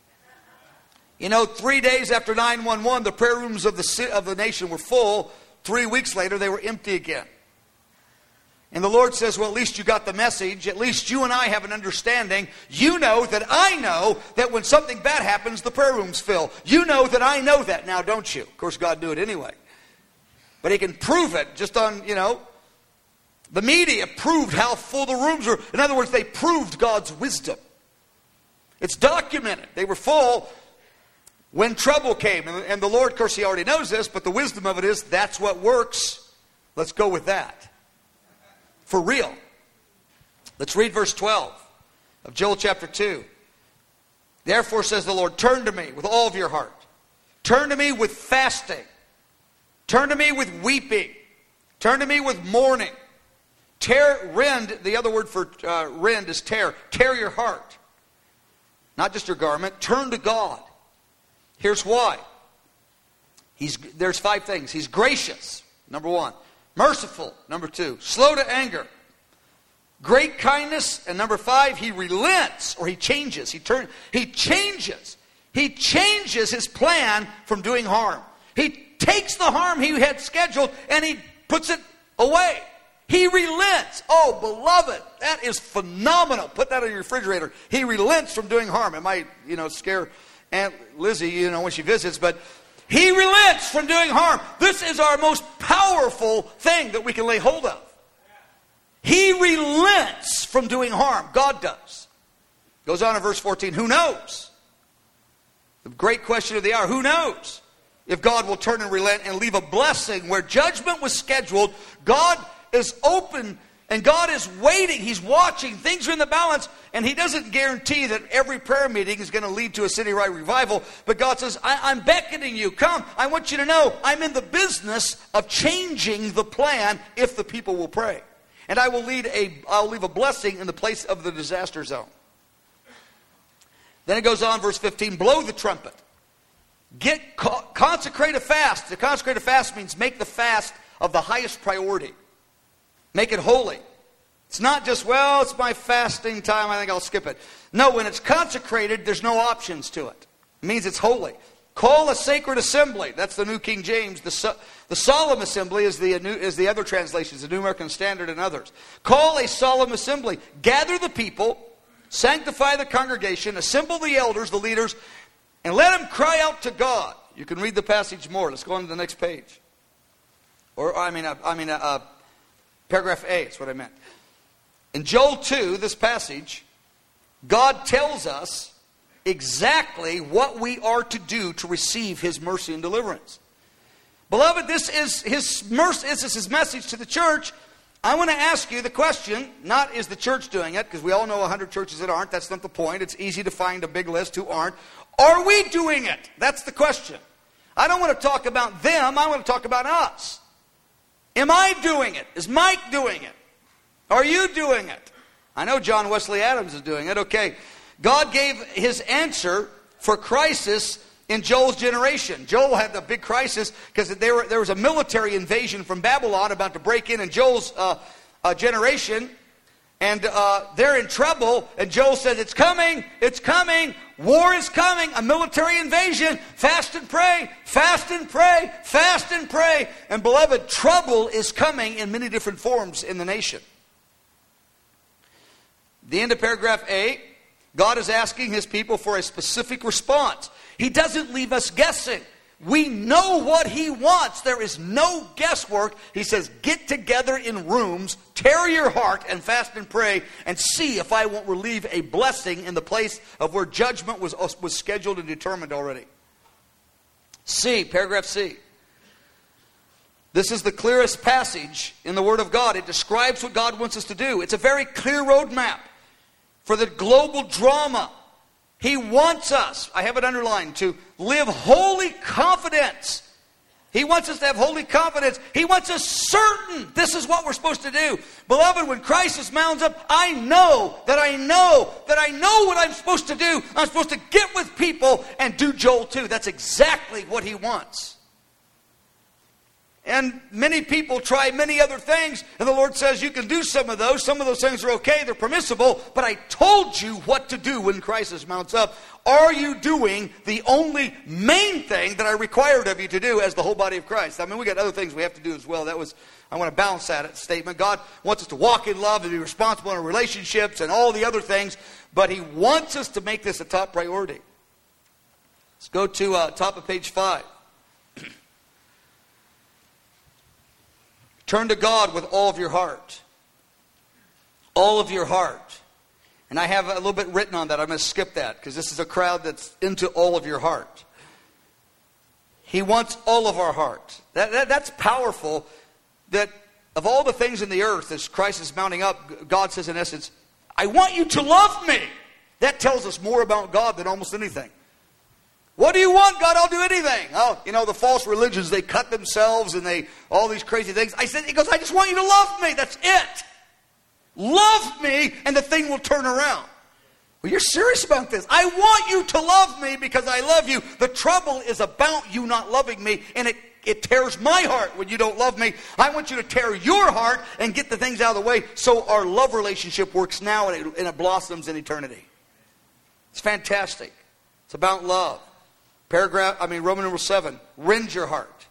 3 days after 9/11, the prayer rooms of the nation were full. 3 weeks later, they were empty again. And the Lord says, well, at least you got the message. At least you and I have an understanding. You know that I know that when something bad happens, the prayer rooms fill. You know that I know that now, don't you? Of course, God knew it anyway. But He can prove it just on, the media proved how full the rooms were. In other words, they proved God's wisdom. It's documented. They were full when trouble came. And the Lord, of course, He already knows this, but the wisdom of it is that's what works. Let's go with that. For real. Let's read verse 12 of Joel chapter 2. Therefore, says the Lord, turn to me with all of your heart. Turn to me with fasting. Turn to me with weeping. Turn to me with mourning. Rend, the other word for rend is tear. Tear your heart. Not just your garment. Turn to God. Here's why. There's 5 things. He's gracious, number 1. Merciful, number 2. Slow to anger. Great kindness, and number 5, He relents, or He changes. He changes. He changes His plan from doing harm. He takes the harm He had scheduled and He puts it away. He relents. Oh, beloved, that is phenomenal. Put that on your refrigerator. He relents from doing harm. It might, scare Aunt Lizzie, when she visits, but He relents from doing harm. This is our most powerful thing that we can lay hold of. He relents from doing harm. God does. Goes on in verse 14. Who knows? The great question of the hour. Who knows if God will turn and relent and leave a blessing where judgment was scheduled? God is open and God is waiting. He's watching. Things are in the balance. And He doesn't guarantee that every prayer meeting is going to lead to a citywide revival. But God says, I'm beckoning you. Come. I want you to know I'm in the business of changing the plan if the people will pray. And I'll leave a blessing in the place of the disaster zone. Then it goes on, verse 15, blow the trumpet. Consecrate a fast. To consecrate a fast means make the fast of the highest priority. Make it holy. It's not just, well, it's my fasting time, I think I'll skip it. No, when it's consecrated, there's no options to it. It means it's holy. Call a sacred assembly. That's the New King James. The solemn assembly is the other translations, the New American Standard and others. Call a solemn assembly. Gather the people, sanctify the congregation, assemble the elders, the leaders, and let them cry out to God. You can read the passage more. Let's go on to the next page. Paragraph A is what I meant. In Joel 2, this passage, God tells us exactly what we are to do to receive His mercy and deliverance. Beloved, this is His mercy. This is His message to the church. I want to ask you the question, not is the church doing it, because we all know 100 churches that aren't. That's not the point. It's easy to find a big list who aren't. Are we doing it? That's the question. I don't want to talk about them. I want to talk about us. Am I doing it? Is Mike doing it? Are you doing it? I know John Wesley Adams is doing it. Okay. God gave His answer for crisis in Joel's generation. Joel had the big crisis because there was a military invasion from Babylon about to break in Joel's generation. And they're in trouble. And Joel said, it's coming. It's coming. War is coming. A military invasion. Fast and pray. Fast and pray. Fast and pray. And beloved, trouble is coming in many different forms in the nation. The end of paragraph A, God is asking His people for a specific response. He doesn't leave us guessing. We know what He wants. There is no guesswork. He says, get together in rooms, tear your heart, and fast and pray, and see if I won't relieve a blessing in the place of where judgment was scheduled and determined already. C, paragraph C. This is the clearest passage in the Word of God. It describes what God wants us to do. It's a very clear roadmap for the global drama. He wants us, I have it underlined, to live holy confidence. He wants us to have holy confidence. He wants us certain this is what we're supposed to do. Beloved, when crisis mounts up, I know what I'm supposed to do. I'm supposed to get with people and do Joel 2. That's exactly what He wants. And many people try many other things, and the Lord says you can do some of those. Some of those things are okay, they're permissible, but I told you what to do when crisis mounts up. Are you doing the only main thing that I required of you to do as the whole body of Christ? I mean, we got other things we have to do as well. I want to balance that statement. God wants us to walk in love and be responsible in our relationships and all the other things, but He wants us to make this a top priority. Let's go to top of page 5. Turn to God with all of your heart. All of your heart. And I have a little bit written on that. I'm going to skip that because this is a crowd that's into all of your heart. He wants all of our heart. That's powerful. That of all the things in the earth, as Christ is mounting up, God says in essence, I want you to love me. That tells us more about God than almost anything. What do you want, God? I'll do anything. Oh, the false religions, they cut themselves and all these crazy things. He goes, I just want you to love me. That's it. Love me and the thing will turn around. Well, you're serious about this. I want you to love me because I love you. The trouble is about you not loving me, and it tears my heart when you don't love me. I want you to tear your heart and get the things out of the way so our love relationship works now and it blossoms in eternity. It's fantastic. It's about love. Roman number 7, rend your heart.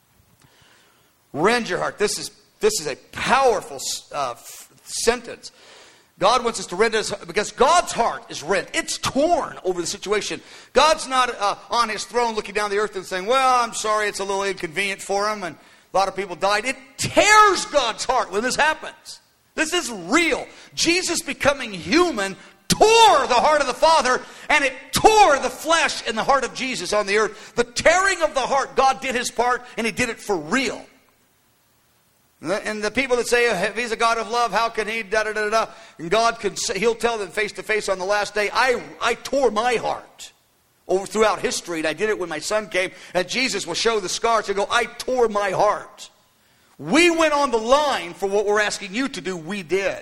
Rend your heart. This is a powerful sentence. God wants us to rend us because God's heart is rent. It's torn over the situation. God's not on His throne looking down the earth and saying, well, I'm sorry, it's a little inconvenient for Him and a lot of people died. It tears God's heart when this happens. This is real. Jesus becoming human tore the heart of the Father, and it tore the flesh in the heart of Jesus on the earth. The tearing of the heart, God did His part, and He did it for real. And the people that say, if He's a God of love, how can He da-da-da-da? And God can say, He'll tell them face to face on the last day, I tore my heart over throughout history, and I did it when my son came, and Jesus will show the scars and go, I tore my heart. We went on the line for what we're asking you to do. We did.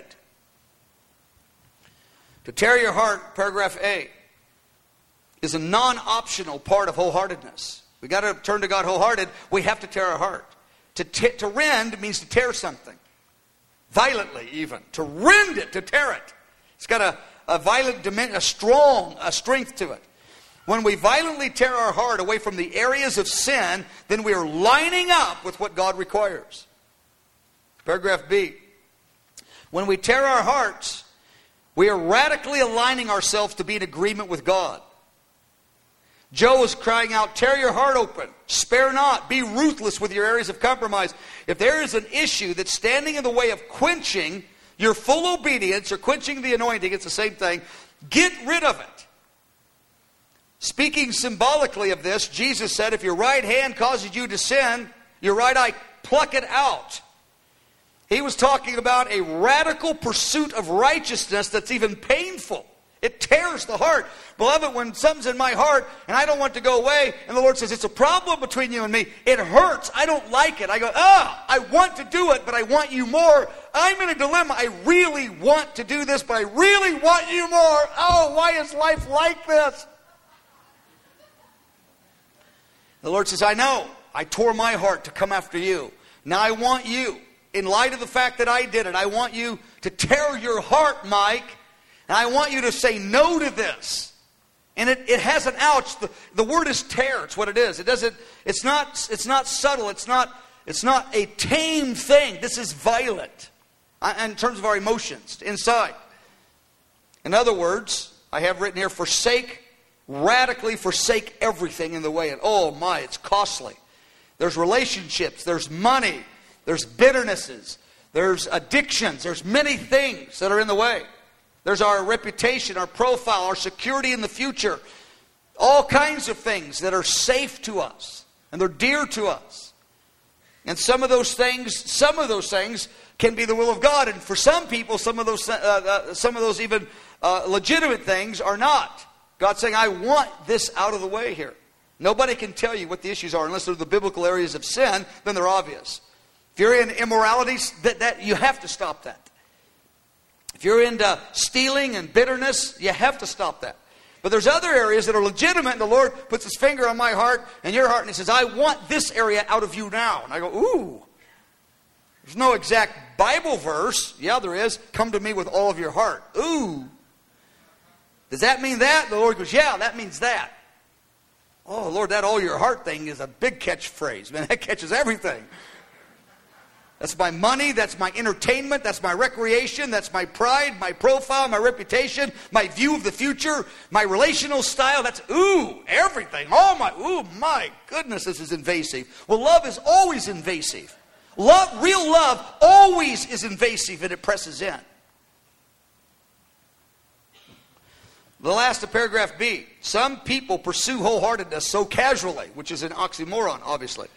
To tear your heart, paragraph A, is a non-optional part of wholeheartedness. We've got to turn to God wholehearted. We have to tear our heart. To rend means to tear something. Violently even. To rend it, to tear it. It's got a violent dimension, a strength to it. When we violently tear our heart away from the areas of sin, then we are lining up with what God requires. Paragraph B. When we tear our hearts, we are radically aligning ourselves to be in agreement with God. Joe is crying out, tear your heart open. Spare not. Be ruthless with your areas of compromise. If there is an issue that's standing in the way of quenching your full obedience or quenching the anointing, it's the same thing, get rid of it. Speaking symbolically of this, Jesus said, if your right hand causes you to sin, your right eye, pluck it out. He was talking about a radical pursuit of righteousness that's even painful. It tears the heart. Beloved, when something's in my heart and I don't want it to go away, and the Lord says, it's a problem between you and me, it hurts. I don't like it. I go, I want to do it, but I want you more. I'm in a dilemma. I really want to do this, but I really want you more. Oh, why is life like this? The Lord says, I know. I tore my heart to come after you. Now I want you, in light of the fact that I did it, I want you to tear your heart, Mike. And I want you to say no to this. And it has an ouch. The word is tear. It's what it is. It's not subtle. It's not a tame thing. This is violent. In terms of our emotions inside. In other words, I have written here, radically forsake everything in the way. And oh my, it's costly. There's relationships, there's money, there's bitternesses, there's addictions, there's many things that are in the way. There's our reputation, our profile, our security in the future. All kinds of things that are safe to us. And they're dear to us. And some of those things can be the will of God. And for some people, some of those even legitimate things are not. God's saying, I want this out of the way here. Nobody can tell you what the issues are unless they're the biblical areas of sin, then they're obvious. If you're in immoralities, that you have to stop that. If you're into stealing and bitterness, you have to stop that. But there's other areas that are legitimate, and the Lord puts His finger on my heart and your heart, and He says, I want this area out of you now. And I go, ooh. There's no exact Bible verse. Yeah, there is. Come to me with all of your heart. Ooh. Does that mean that? The Lord goes, yeah, that means that. Oh, Lord, that all your heart thing is a big catchphrase. Man, that catches everything. That's my money, that's my entertainment, that's my recreation, that's my pride, my profile, my reputation, my view of the future, my relational style. That's, everything. My goodness, this is invasive. Well, love is always invasive. Real love always is invasive, and it presses in. The last of paragraph B. Some people pursue wholeheartedness so casually, which is an oxymoron, obviously.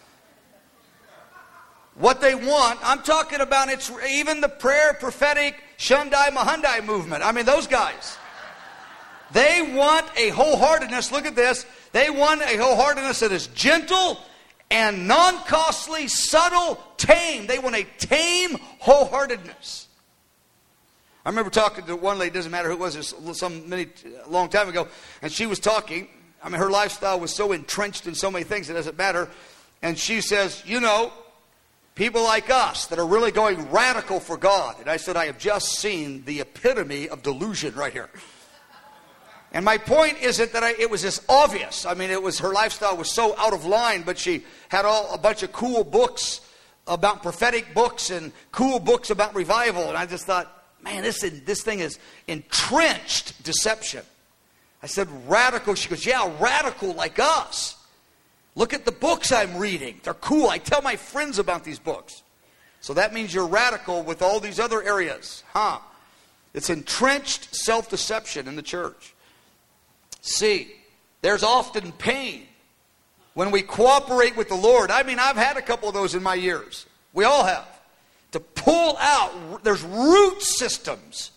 What they want, I'm talking about, it's even the prayer, prophetic, Shundai, Mahundai movement. I mean, those guys. They want a wholeheartedness, look at this, they want a wholeheartedness that is gentle and non-costly, subtle, tame. They want a tame wholeheartedness. I remember talking to one lady, doesn't matter who it was, long time ago, and she was talking. I mean, her lifestyle was so entrenched in so many things, it doesn't matter. And she says, people like us that are really going radical for God. And I said, I have just seen the epitome of delusion right here. And my point isn't that it was just obvious. I mean, her lifestyle was so out of line, but she had a bunch of cool books about prophetic books and cool books about revival. And I just thought, man, this thing is entrenched deception. I said, radical. She goes, yeah, radical like us. Look at the books I'm reading. They're cool. I tell my friends about these books. So that means you're radical with all these other areas. It's entrenched self-deception in the church. C, there's often pain when we cooperate with the Lord. I mean, I've had a couple of those in my years. We all have. To pull out, there's root systems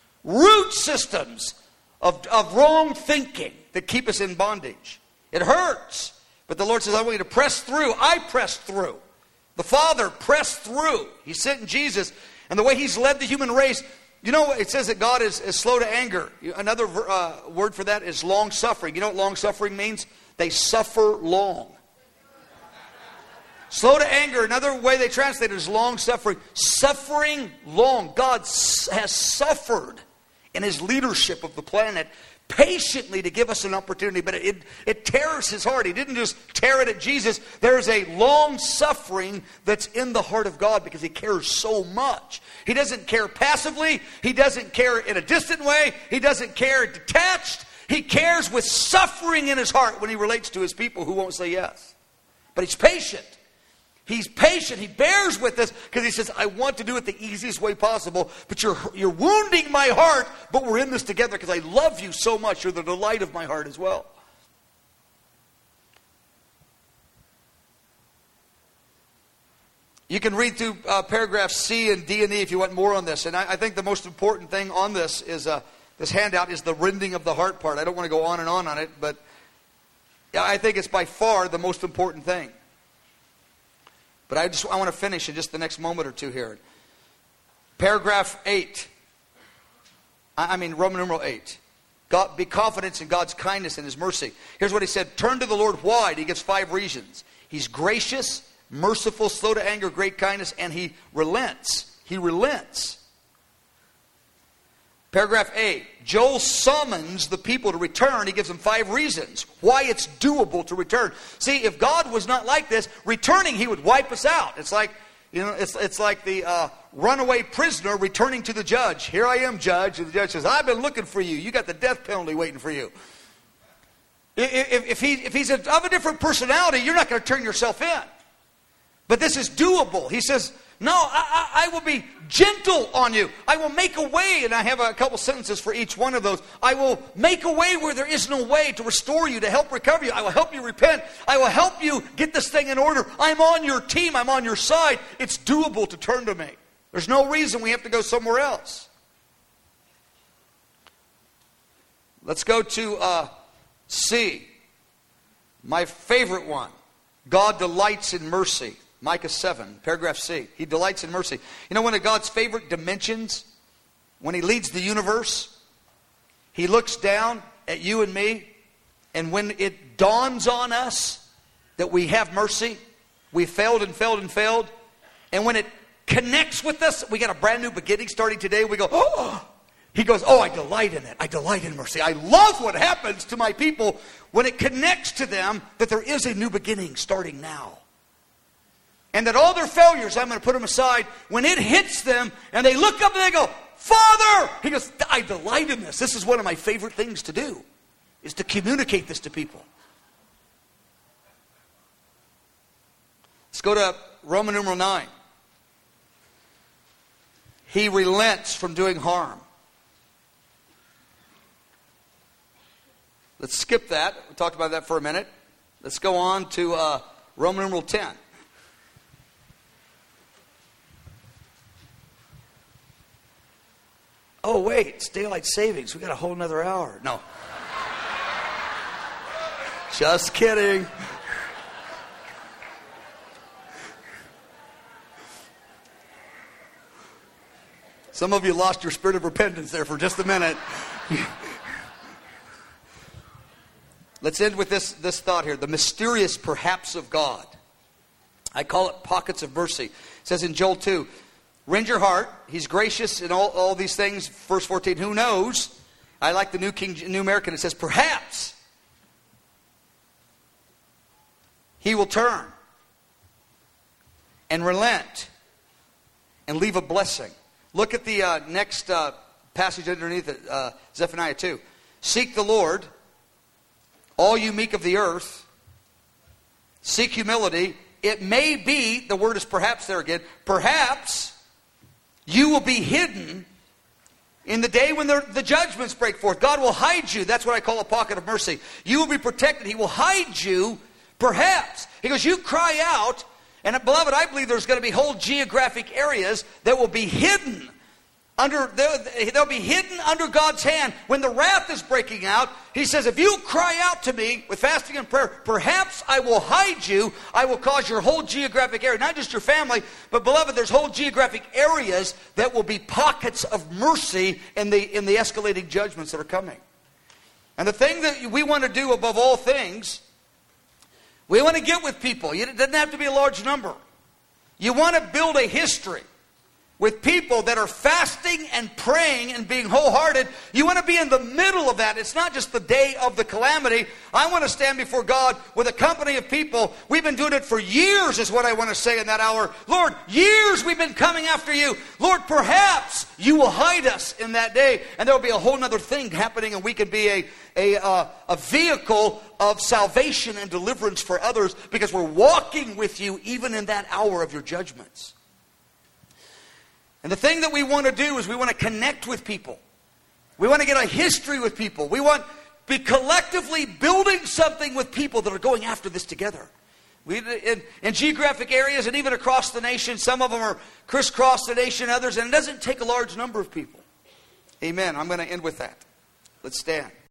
of wrong thinking that keep us in bondage. It hurts. But the Lord says, I want you to press through. I pressed through. The Father pressed through. He sent in Jesus. And the way He's led the human race, you know, it says that God is slow to anger. Another word for that is long-suffering. You know what long-suffering means? They suffer long. Slow to anger, another way they translate it is long-suffering. Suffering long. God has suffered in His leadership of the planet patiently to give us an opportunity, but it tears His heart. He didn't just tear it at Jesus. There's a long-suffering that's in the heart of God because He cares so much. He doesn't care passively. He doesn't care in a distant way. He doesn't care detached. He cares with suffering in His heart when He relates to His people who won't say yes. But He's patient. He's patient. He bears with us because He says, I want to do it the easiest way possible, but you're wounding my heart, but we're in this together because I love you so much. You're the delight of my heart as well. You can read through paragraphs C and D and E if you want more on this. And I think the most important thing on this is this handout is the rending of the heart part. I don't want to go on it, but I think it's by far the most important thing. But I want to finish in just the next moment or two here. Paragraph 8. Roman numeral 8. God, be confident in God's kindness and His mercy. Here's what he said. Turn to the Lord. Why? He gives 5 reasons. He's gracious, merciful, slow to anger, great kindness, and He relents. He relents. Paragraph A. Joel summons the people to return. He gives them 5 reasons why it's doable to return. See, if God was not like this, returning, He would wipe us out. It's like, it's like the runaway prisoner returning to the judge. Here I am, judge. And the judge says, I've been looking for you. You got the death penalty waiting for you. If he's of a different personality, you're not going to turn yourself in. But this is doable. He says, no, I will be gentle on you. I will make a way. And I have a couple sentences for each one of those. I will make a way where there is no way, to restore you, to help recover you. I will help you repent. I will help you get this thing in order. I'm on your team. I'm on your side. It's doable to turn to me. There's no reason we have to go somewhere else. Let's go to C. My favorite one. God delights in mercy. Micah 7, paragraph C. He delights in mercy. You know, one of God's favorite dimensions, when He leads the universe, He looks down at you and me, and when it dawns on us that we have mercy, we failed and failed and failed, and when it connects with us, we got a brand new beginning starting today, we go, oh! He goes, oh, I delight in it. I delight in mercy. I love what happens to my people when it connects to them that there is a new beginning starting now. And that all their failures, I'm going to put them aside. When it hits them and they look up and they go, Father! He goes, I delight in this. This is one of my favorite things to do, is to communicate this to people. Let's go to Roman numeral 9. He relents from doing harm. Let's skip that. We talked about that for a minute. Let's go on to Roman numeral 10. Oh, wait, it's daylight savings. We got a whole another hour. No. Just kidding. Some of you lost your spirit of repentance there for just a minute. Let's end with this thought here. The mysterious perhaps of God. I call it pockets of mercy. It says in Joel 2, rend your heart. He's gracious in all these things. Verse 14, who knows? I like the New American. It says, perhaps He will turn and relent and leave a blessing. Look at the next passage underneath it, Zephaniah 2. Seek the Lord, all you meek of the earth. Seek humility it may be, the word is perhaps there again, perhaps you will be hidden in the day when the judgments break forth. God will hide you. That's what I call a pocket of mercy. You will be protected. He will hide you, perhaps. He goes, you cry out, and beloved, I believe there's going to be whole geographic areas that will be hidden. They'll be hidden under God's hand. When the wrath is breaking out, He says, if you cry out to me with fasting and prayer, perhaps I will hide you. I will cause your whole geographic area, not just your family, but beloved, there's whole geographic areas that will be pockets of mercy in the escalating judgments that are coming. And the thing that we want to do above all things, we want to get with people. It doesn't have to be a large number. You want to build a history with people that are fasting and praying and being wholehearted. You want to be in the middle of that. It's not just the day of the calamity. I want to stand before God with a company of people. We've been doing it for years, is what I want to say in that hour. Lord, years we've been coming after you. Lord, perhaps you will hide us in that day, and there will be a whole other thing happening, and we can be a vehicle of salvation and deliverance for others, because we're walking with you even in that hour of your judgments. And the thing that we want to do is we want to connect with people. We want to get a history with people. We want to be collectively building something with people that are going after this together. In geographic areas and even across the nation, some of them are crisscross the nation, others, and it doesn't take a large number of people. Amen. I'm going to end with that. Let's stand.